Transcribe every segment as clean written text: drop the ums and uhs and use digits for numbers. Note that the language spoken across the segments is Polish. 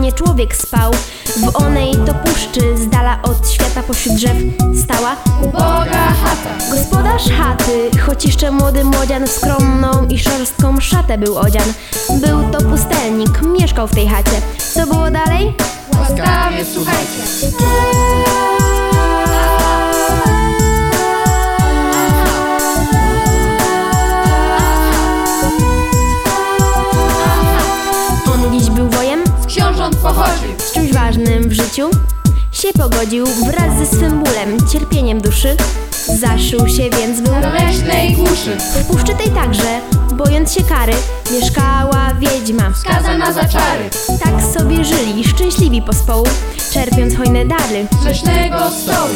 nie człowiek spał. W onej to puszczy, z dala od świata pośród drzew stała uboga chata. Gospodarz chaty, choć jeszcze młody młodzian, w skromną i szorstką szatę był odzian. Był to pustelnik, mieszkał w tej chacie. Co było dalej? Łaskawie słuchajcie. On dziś był wojem, z książąt pochodził, z czymś ważnym w życiu się pogodził. Wraz ze swym bólem, cierpieniem duszy zaszył się więc był w leśnej głuszy. w puszczy tej także, bojąc się kary, mieszkała wiedźma Skazana za czary, tak sobie żyli, szczęśliwi pospołu, czerpiąc hojne dary z leśnego stołu.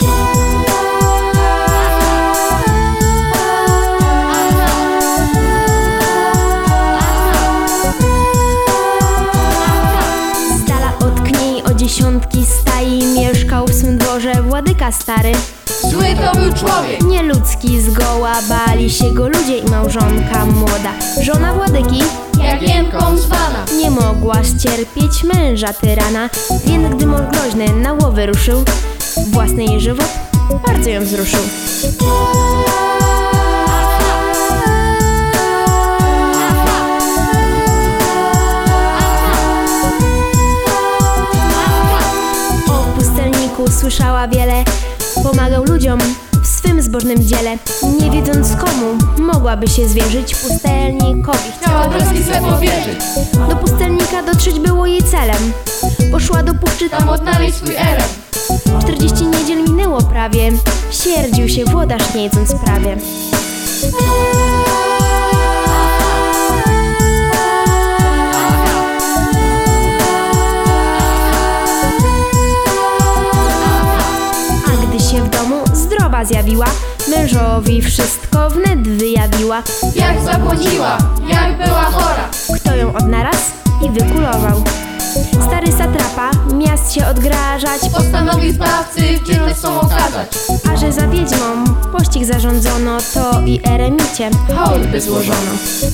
Z dala od kniej o dziesiątki stai mieszkał w swym dworze władyka stary. Zły to był człowiek, Nieludzki zgoła, bali się go ludzie i małżonka młoda. Żona władyki jak jęką zwana, nie mogła ścierpieć męża tyrana, więc gdy mąż groźny na łowy ruszył, własny jej żywot bardzo ją wzruszył. O pustelniku słyszała wiele, pomagał ludziom w swym zbożnym dziele. Nie wiedząc komu mogłaby się zwierzyć, pustelnikowi chciała troski swe powierzyć. do pustelnika dotrzeć było jej celem. Poszła do puszczy, Tam odnaleźć swój erem. 40 niedziel minęło prawie, sierdził się włodarz, nie jedząc prawie. A gdy się w domu zdrowa zjawiła, mężowi wszystko wnet wyjawiła. Jak zabłądziła, jak była chora, Kto ją odnaraz i wykulował. Stary satrapa miast się odgrażać, postanowił zbawcy wdzięczność swą okazać. a że za wiedźmą pościg zarządzono, to i eremicie Hołd by złożono.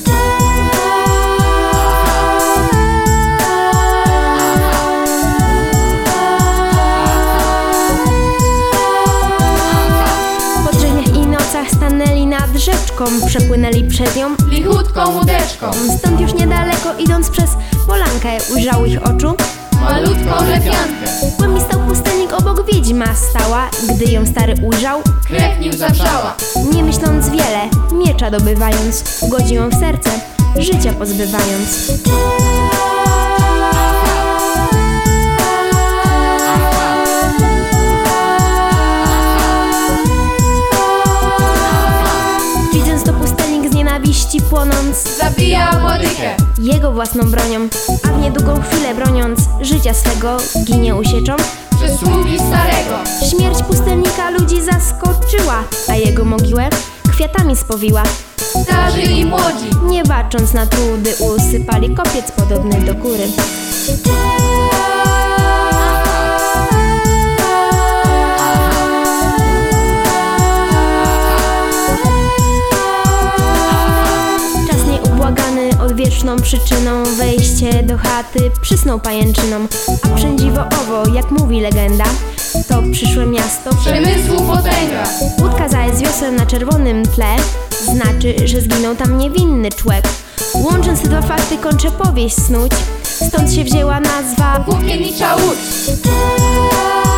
po drzeniach i nocach stanęli nad rzeczką, przepłynęli przez nią. Lichutką łódeczką, Stąd już niedaleko idąc przez polankę ujrzał ich oczu. malutką lepiankę, Głębi stał pustelnik, obok wiedźma stała. Gdy ją stary ujrzał, krew nim zawrzała. nie myśląc wiele, miecza dobywając, godził ją w serce, życia pozbywając. Widząc to pustelnik z nienawiści płonąc, Zabija władykę, jego własną bronią, a w niedługą chwilę broniąc życia swego, ginie usieczą. przez sługi starego. Śmierć pustelnika ludzi zaskoczyła, a jego mogiłę kwiatami spowiła. Starzy i młodzi, Nie bacząc na trudy, usypali kopiec podobny do góry. Czas nieubłagany odwieczną przyczyną, wejście do chaty przysnął pajęczyną. A przędziwo owo, jak mówi legenda, to przyszłe miasto przemysłu potęga. Łódka zaś z wiosłem na czerwonym tle znaczy, że zginął tam niewinny człek. Łącząc te dwa fakty kończę powieść snuć, stąd się wzięła nazwa Włókiennicza łódź.